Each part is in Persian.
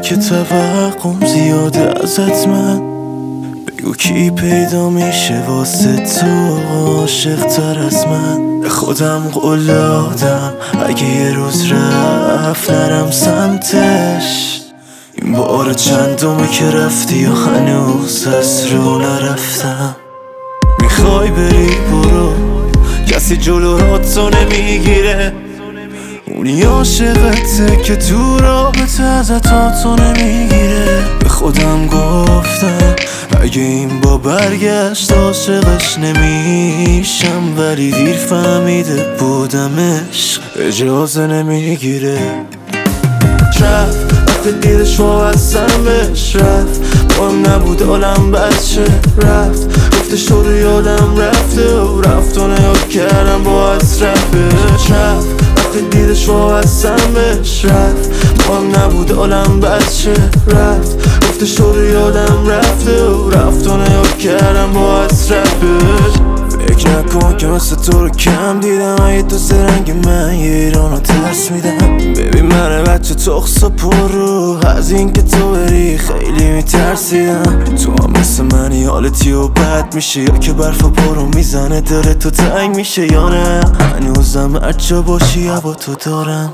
که توقعم زیاده ازت من. بگو کی پیدا میشه واسه تو عاشق تر از من. به خودم قول دادم اگه یه روز رفت نرم سمتش. این بار چندمه که رفتی و هنوز از رو نرفتم. میخوای بری برو، کسی جلو راتو نمیگیره. اونی عاشقته که تو رابطه ازت آتو نمیگیره. به خودم گفتم اگه این با برگشت عاشقش نمیشم، ولی دیر فهمیده بودم عشق اجازه نمیگیره. رفت وقتی دیدش وابستم بهش، رفت مهم نبود حالم بچه. رفت گفتش تو رو یادم رفته و رفت و نگاه کردم با حسرت بهش. رفت وقتی دیدش وابستم بهش، رفت مهم نبود حالم بچه. رفت گفتش تو رو یادم رفته و رفت و نگاه کردم با حسرت بهش. فکر نکن که مثل تو رو کم دیدم. اگه تو زرنگ من یه ایرانو ترس میدم. ببین من بچه تخص و پر رو، از این که تو بری خیلی میترسیدم. تو هم مثل منی حالتی و بد میشه، یا که برف و پرو میزنه داره تو تنگ میشه، یا نه هنوزم هرجا باشی هوا تو دارم.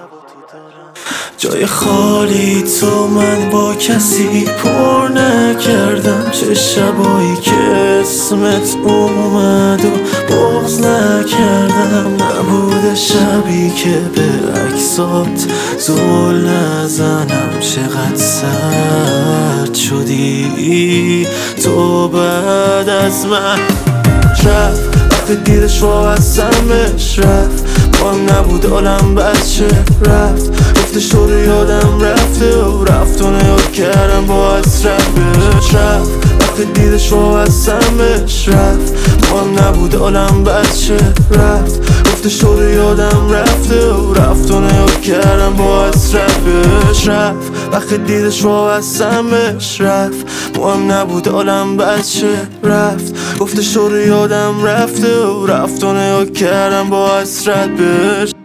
جای خالی تو من با کسی پر نکردم. چه شبایی که اسمت اومد و بغض نکردم. نبوده شبی که به عکسات زل نزنم. چقدر سرد شدی تو بعد از من. رفت وقتی دیدش وابستم بهش، رفت مهم نبود حالم بچه. رفت گفتش تو رو یادم رفته و رفت و نگاه کردم با حسرت بهش. رفت وقتی دیدش وابستم بهش، رفت مهم نبود حالم بچه. رفت گفتش تو رو یادم رفته و رفت و نگاه کردم با حسرت بهش. رفت وقتی دیدش وابستم بهش، رفت مهم نبود حالم بچه. رفت گفتش تو رو یادم رفته و رفت و نگاه کردم با حسرت بهش.